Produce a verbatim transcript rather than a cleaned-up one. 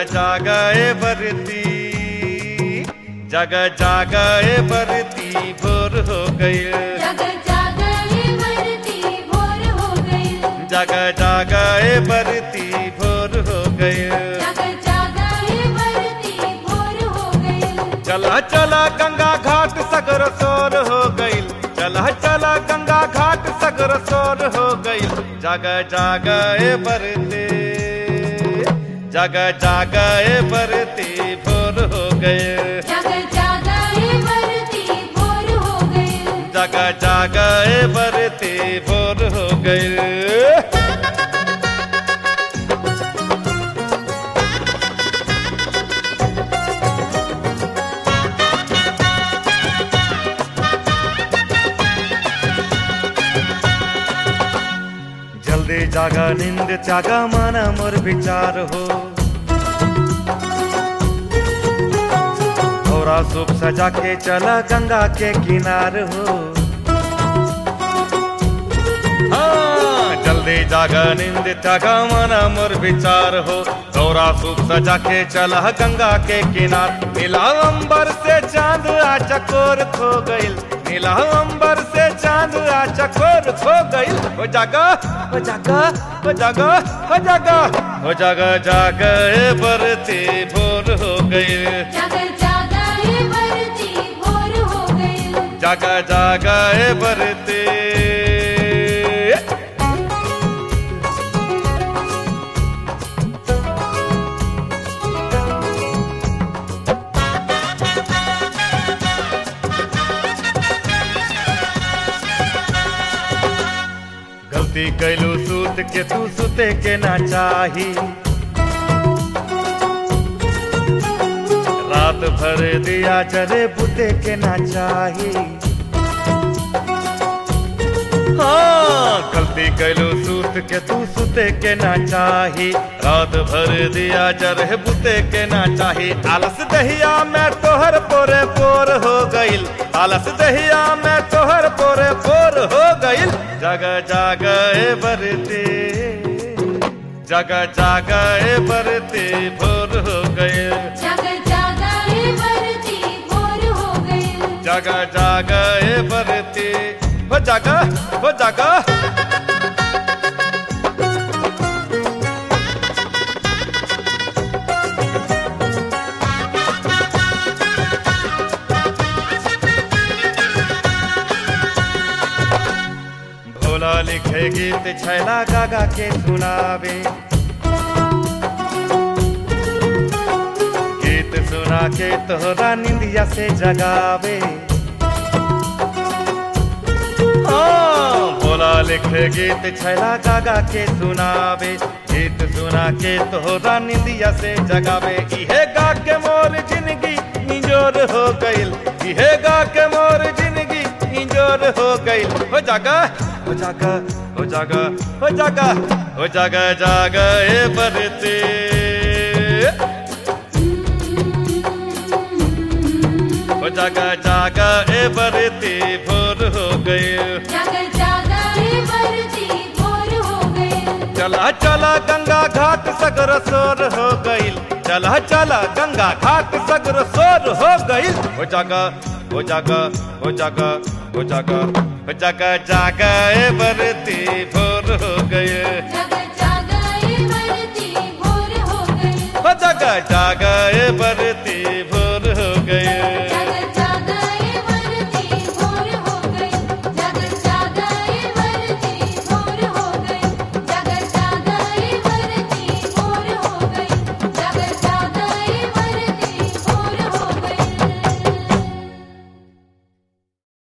जागाए बरती, जग जागाए बरती, भोर हो गई। जग जागाए बरती, भोर हो गई। जग जागाए बरती, भोर हो गई। जग जागाए बरती, भोर हो गई। चला चला गंगा घाट सगर सोर हो गई। चला चला गंगा घाट सगर सोर हो गई। जग जागाए बरती, जग जागाए बरती, भोर हो गए। जग जागाए बरती, भोर हो गई। जग जागाए बरती, भोर हो गए। जल्दी जागा नींद त्यागा माना मोर विचार हो। थोड़ा सूप सजा के चला गंगा के किनार हो। हाँ, जल्दी जागा नींद त्यागा माना मोर विचार हो। थोड़ा सूप सजा के चला गंगा के किनार। नीला अंबर से चांद आ चकोर खो गइल। नीला अंबर से चांद आ चकोर खो गइल। हो जागा हो जागा हो जागा हो जागा हो जागा जागाए बरती, भोर हो गई। जग जागाए बरती, भोर हो गई। जागा जागाए बरती। गलती कैलू सूत के तू सुते के ना चाही। रात भर दिया जरे बुते के ना चाही। हाँ, गलती कैलू सूत के तू सुते के ना चाही। रात भर दिया जरे बुते के ना चाही। आलस दहिया में तोहर पोरे पोर हो गइल। आलस दहिया में तोहर पोरे पोर हो गइल। जग जागाए बरती, जग जागाए बरती, भोर हो गए। जग जागाए बरती, भोर हो गई। जग जागाए बरती, हो जागा हो जागा। भोला लिखे गीत छैला गागा के सुनावे। गीत सुना के तोहरा निंदिया से जगावे। हाँ, भोला लिखे गीत छैला गागा के सुनावे। गीत सुना के तोहरा निंदिया से जगावे। इहे गा के मोर जिंदगी इंजोर हो गइल। इहे गा के मोर जिंदगी इंजोर हो गइल। हो जागा हो जागा हो जागा हो जागा हो जागा जागाए बरती। हो जागा जागाए बरती, भोर हो गई। जग जागाए बरती, भोर हो गई। चला चला गंगा घाट सगर सोर हो गइल। चला चला गंगा घाट सगर सोर हो गइल। हो जागा हो जागा हो जागा हो जागा हो जागा जागाए बरती, भोर हो गए। जग जागाए बरती, भोर हो गई। हो जागा जागाए बरती,